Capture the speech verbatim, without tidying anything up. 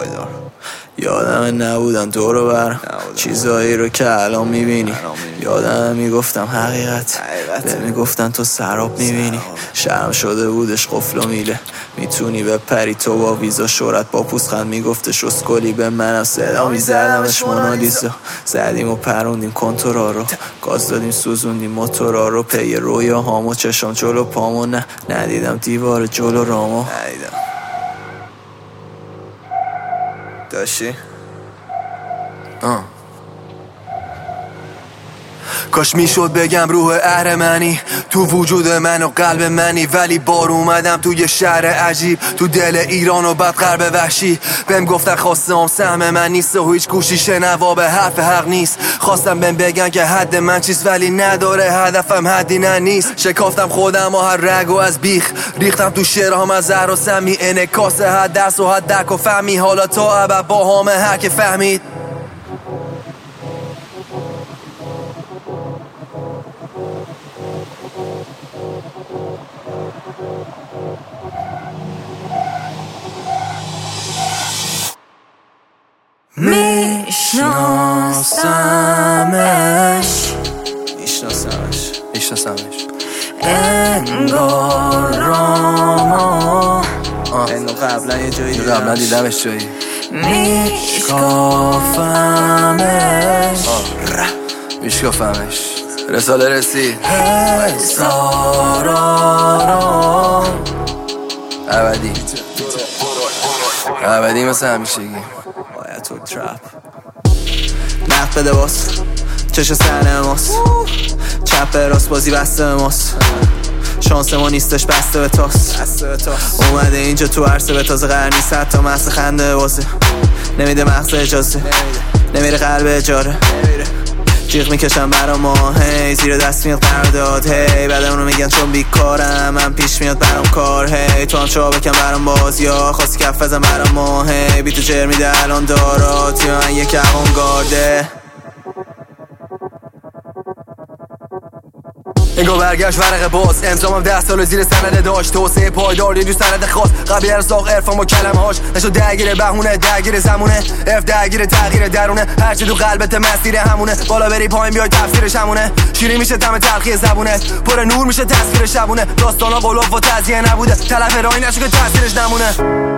پایدار. یادم نبودن تو رو برم چیزایی رو که الان میبینی. یادم میگفتم حقیقت به میگفتن تو سراب میبینی. شرم شده بودش قفل و میله میتونی بپری تو با ویزا شورت با پوزخند میگفتش اسکلی به منم صدا میزدمش مونالیزا. زدیم و پروندیم کنتورا رو گاز دادیم سوزوندیم موتورا رو پی رویا هامو چشم جلو پامو نه ندیدم دیوار جلو رامو ندیدم. داشتی؟ آه کاش میشد بگم روح اهرمنی تو وجود من و قلب منی، ولی بار اومدم تو یه شهر عجیب تو دل ایران و بعد غرب وحشی. بهم گفتن خواستم سهم من نیست و هیچ گوشی شنوا به حرف حق نیست. خواستم بهم بگن که حد من چیست ولی نداره هدفم حدی نه نیست. شکافتم خودم و هر رگو از بیخ ریختم تو شعرهام از زهر و سمی انعکاس حد درس و حد درک و فهمی. حالا تا ابد با همه هر که فهمید میشناسمش میشناسمش میشناسمش انگار راما انگار قبلا یه جایی دیدمش قبلا دیدمش جایی میشکافمش میشکافمش رساله رسید هزارارا ابدی ابدی مثل همیشگی. باید تو ترپ نفت بده باز چش سنه ماست چپ راست بازی بسته به ماست. شانس ما نیستش بسته به تاست اومده اینجا تو عرصه به تازه قرار نیست حتی محصه خنده بازه. نمیده مغز اجازه نمیره قلب اجاره جیغ میکشم برا ما هی زیر دست میاد قرارداد هی بعد اونو میگن چون بیکارم من پیش میاد برام کار هی تو هم چا بکن برام باز یا خواستی کف بزن برام ما هی بی تو جر میده الان دارا توی من یک اوانگارده. انگار برگشت ورق باز امضامم ده سال زیر سند داشت توسعه پایدار یه جو سند خاص قبلی ارزاق عرفان با کلمه هاش نشد درگیر بهونه درگیر زمونه اف درگیر تغییر درونه هرچی تو قلبت مسیر همونه بالا بری پایین بیای تفسیرش همونه شیرین میشه دم تلخی زبونت پر نور میشه تصویر شبونه داستانا قلوب و تزیه نبوده طرف راهی نشو که تاثیرش نمونه.